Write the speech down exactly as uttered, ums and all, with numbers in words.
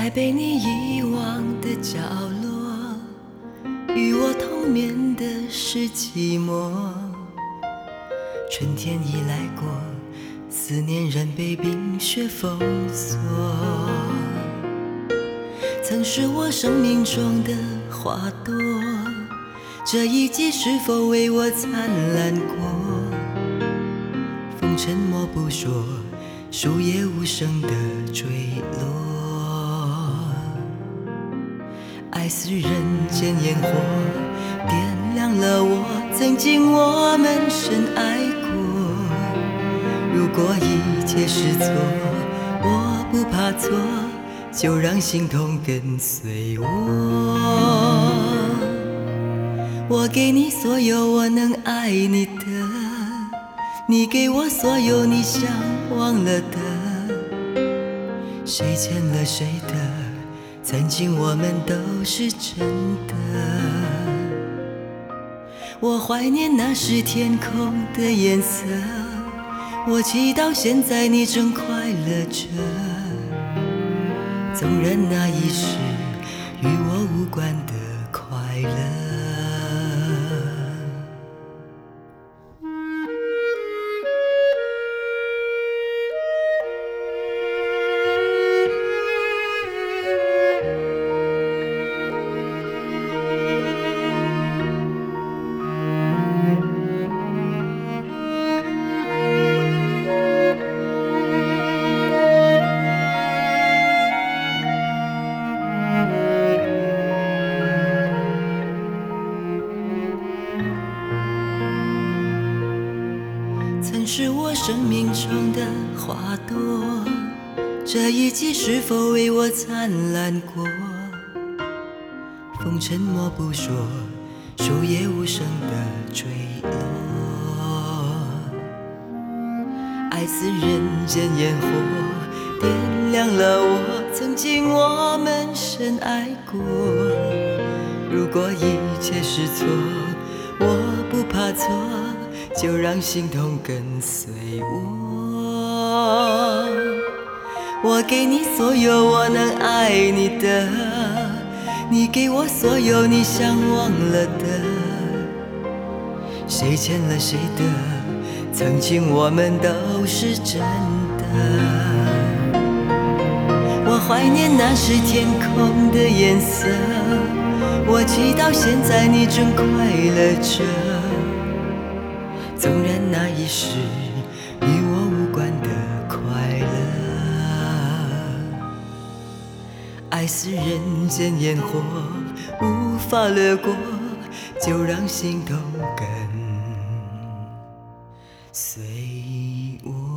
在被你遗忘的角落，与我同眠的是寂寞。春天已来过，思念仍被冰雪封锁。曾是我生命中的花朵，这一季是否为我灿烂过？风沉默不说，树叶无声地坠落。爱似人间烟火，点亮了我曾经我们深爱过。如果一切是错，我不怕错，就让心痛跟随我。我给你所有我能爱你的，你给我所有你想忘了的。谁欠了谁的，曾经我们都是真的。我怀念那时天空的颜色，我祈祷现在你正快乐着。纵然那已是与我无关的快乐。曾是我生命中的花朵，这一季是否为我灿烂过？风沉默不说，树叶无声地坠落。爱似人间烟火，点亮了我曾经我们深爱过。如果一切是错，我不怕错，就让心痛跟随我。我给你所有我能爱你的，你给我所有你想忘了的。谁欠了谁的，曾经我们都是真的。我怀念那时天空的颜色，我祈祷现在你正快乐着。纵然那已是与我无关的快乐，爱似人间烟火，无法掠过，就让心痛跟随我。